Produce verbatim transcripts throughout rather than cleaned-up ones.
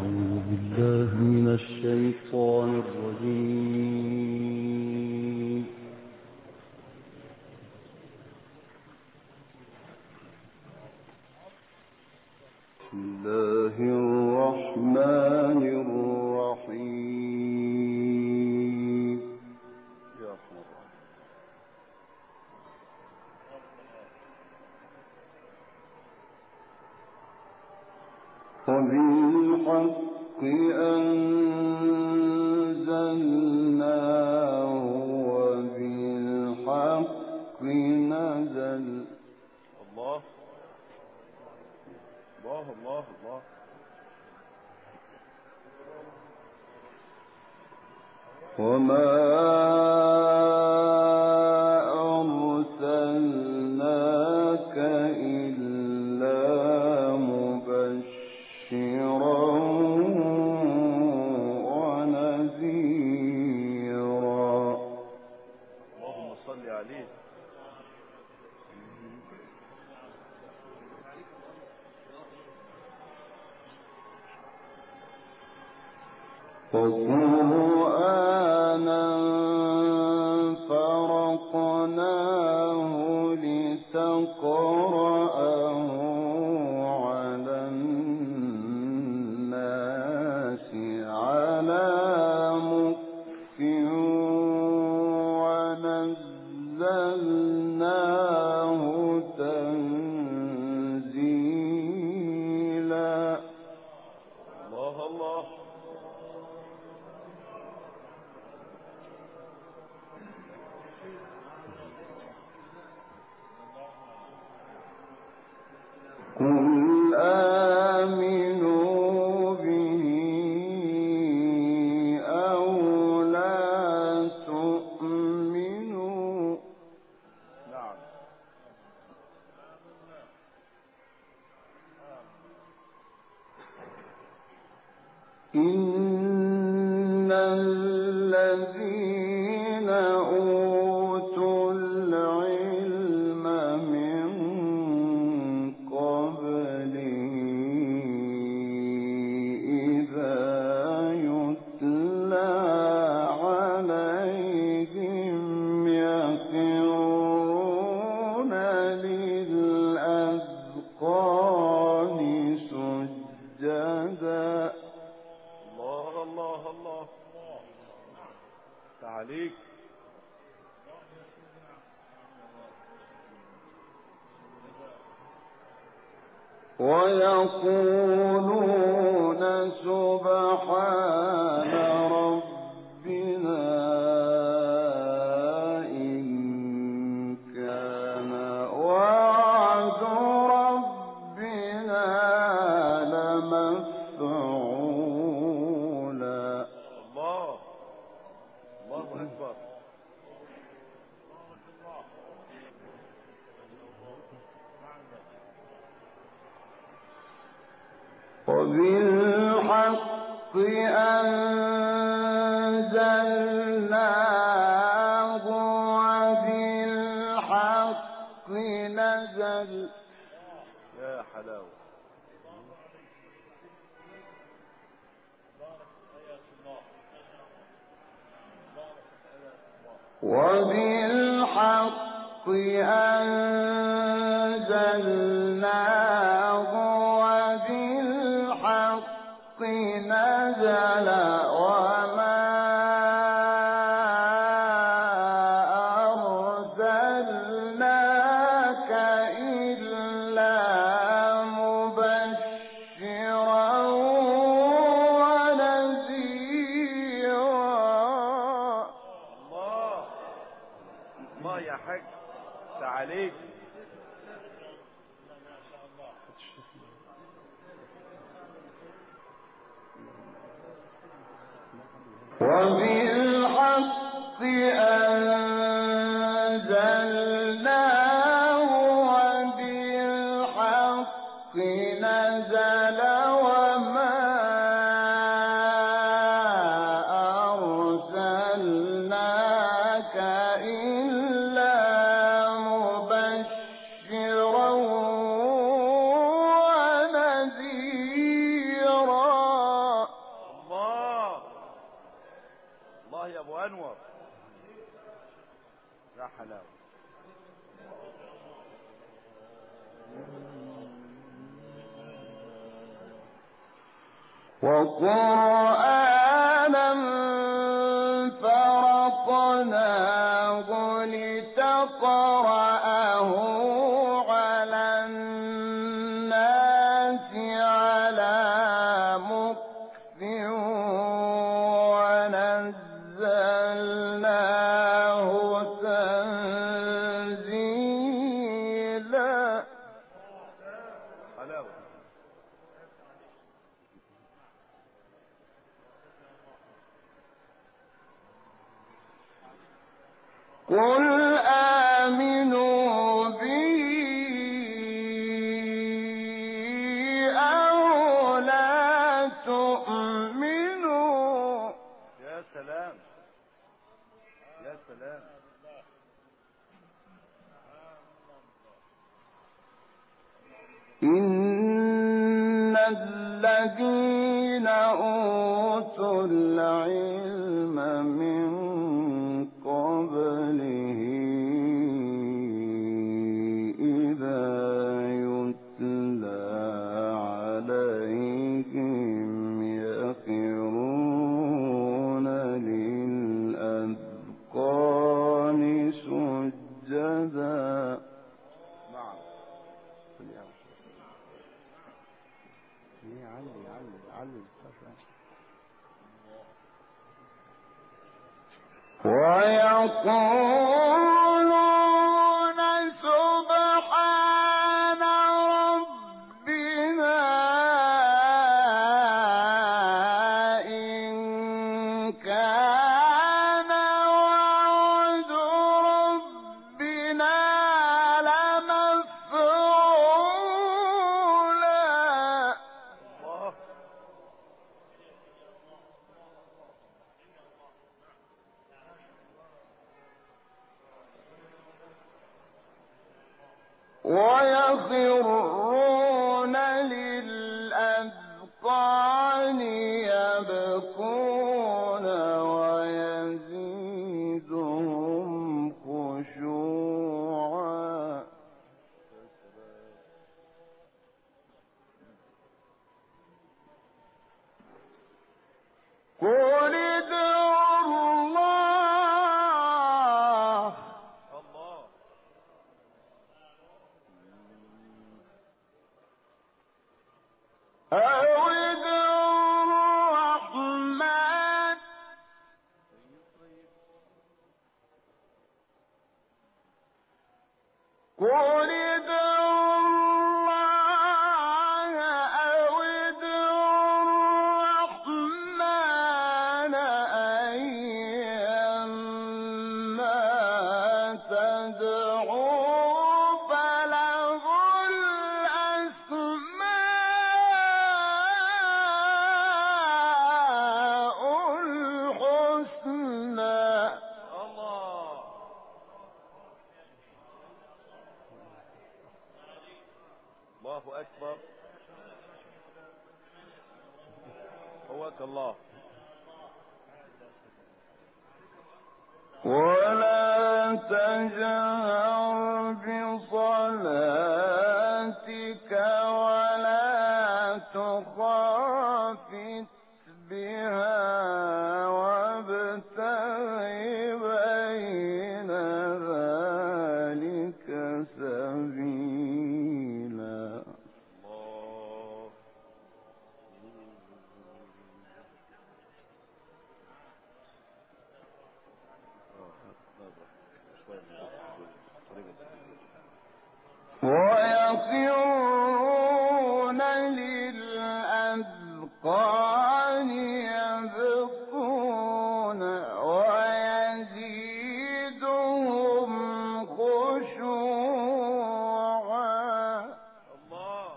أعوذ بالله من الشيطان الرجيم. بسم الله الرحمن الرحيم. يا حرام. وبالحق أنزلناه وبالحق نزل. الله الله الله الله. وما أرسلناك إلا مبشرا ونذيرا. اللهم صل عليه. وقرآنا فرقناه لتقرأه على الناس على مكث ونزلناه تنزيلا. الله الله. قل آمنوا به أو لا تؤمنوا. نعم. إن الذين أوتوا العلم من عليك. ويقولون سبحان ربنا إن كان وعد ربنا لمفعولا. الله الله أكبر. وبالحق أنزلناه وبالحق نزل. يا حلاوة. وبالحق أنزلناه وبالحق نزل وما أرسلناك إلا مبشرا ونذيرا. الله الله يا حاج. تعاليك. وبالحق أنزلناه وبالحق نزل وما أرسلناك إلا مبشرا ونذيرا. ابو انور يا حلاوه. وقرآنا فرقناه لتقرأه على الناس على مكث ونزلناه تنزيلا. حلاوه. قل آمنوا به أو لا تؤمنوا. يا سلام يا سلام. إن الذين أوتوا العلم من قبله إذا يتلى عليهم يخرون للأذقان سجدا. نعم. علي علي علي ويقولون سبحان ربنا إن كان وعد ربنا لمفعولا. ويخرون للأذقان يبكون ويزيدهم خشوعا. قل ادعوا الله أو ادعوا الرحمن قل ادعوا الله أو ادعوا الرحمن أيما تدعوا فله الأسماء الحسنى. الله. الله أكبر. قواك الله. ولا تجهر بصلاتك ولا تخافت بها وابتغ بين ذلك سبيلا. الله. ويخرون للأذقان يبكون ويزيدهم خشوعا. الله.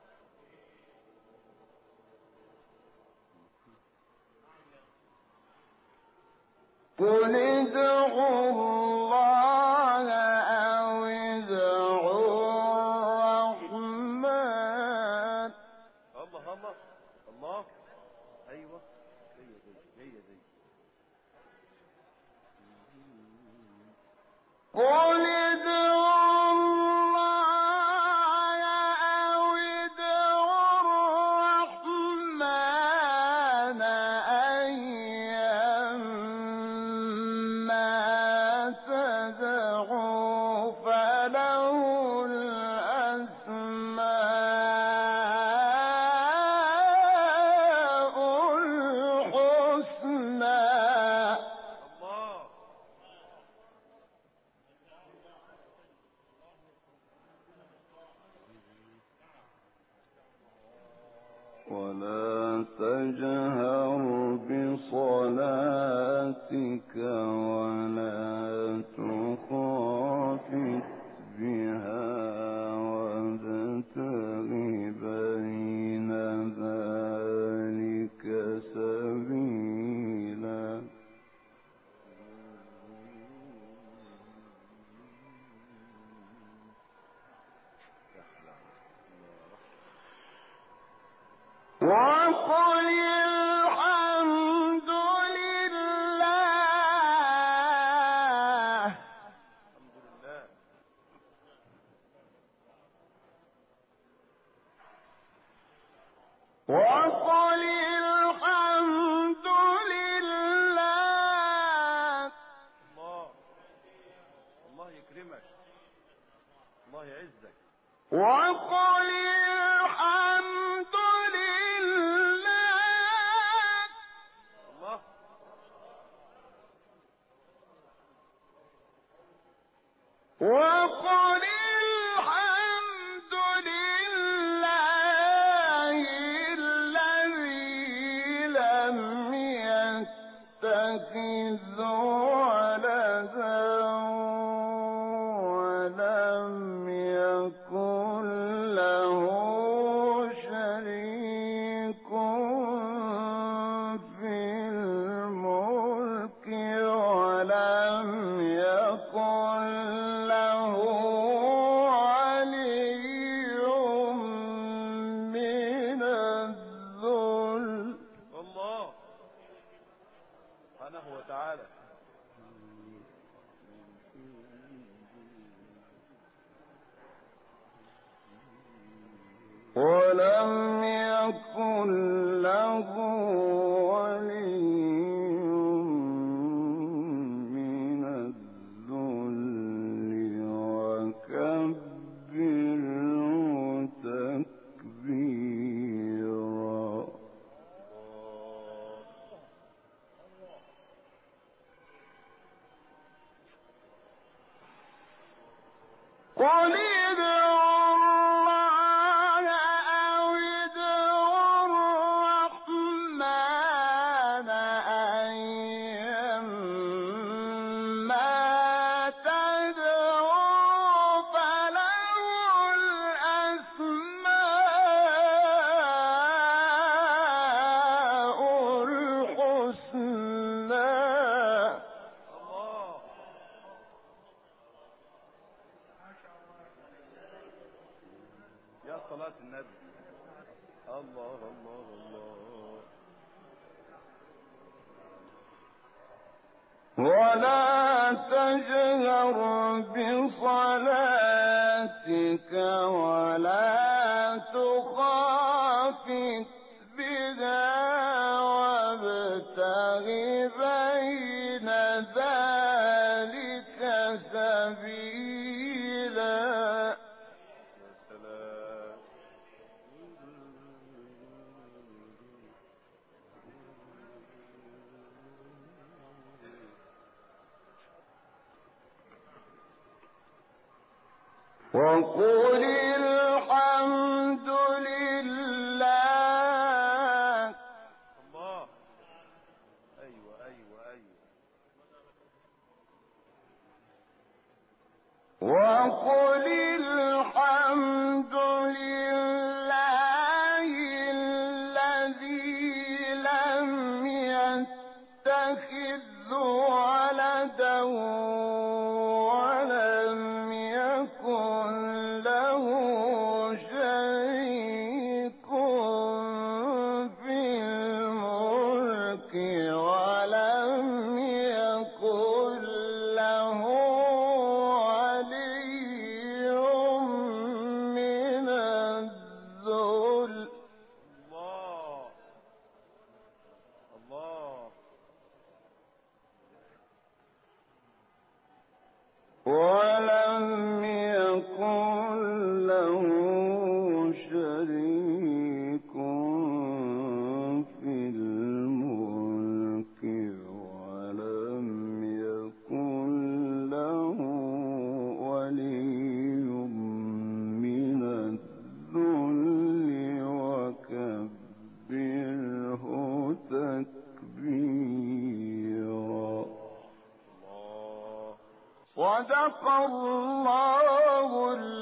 قل ادعوا الله أو ادعوا الرحمن. الله الله الله. أيوة. هي دي هي دي. قل ادعوا الله أو ادعوا الرحمن أيما تدعوا فله الأسماء الحسنى. ولا تجهر بصلاتك ولا تخافت بها وابتغ بين ذلك سبيلا. وقل الحمد لله وقل الحمد لله. الله الله يكرمك، الله يعزك. وقل الحمد لله. الله وقل الحمد لله الذي لم يتخذ ولدا ولم يكن له شريك في الملك ولم يكن له ولي من الذل. الله سبحانه وتعالى. ولم يكن له ولي من الذل وكبره تكبيرا. قل ادعوا الله أو ادعوا الرحمن أيما تدعوا فله الأسماء الحسنى. يا صلاة النبي. الله الله الله. ولا تجهر بصلاتك ولا تخافت بها وابتغ بين ذلك سبيلا. وقل الحمد لله. الله. ايوه ايوه ايوه. وقل الحمد لله الذي لم يتخذ ولدا ولم يكن له ولم يكن له شريك في الملك ولم يكن له ولي من الذل وكبره تكبيرا. صدق الله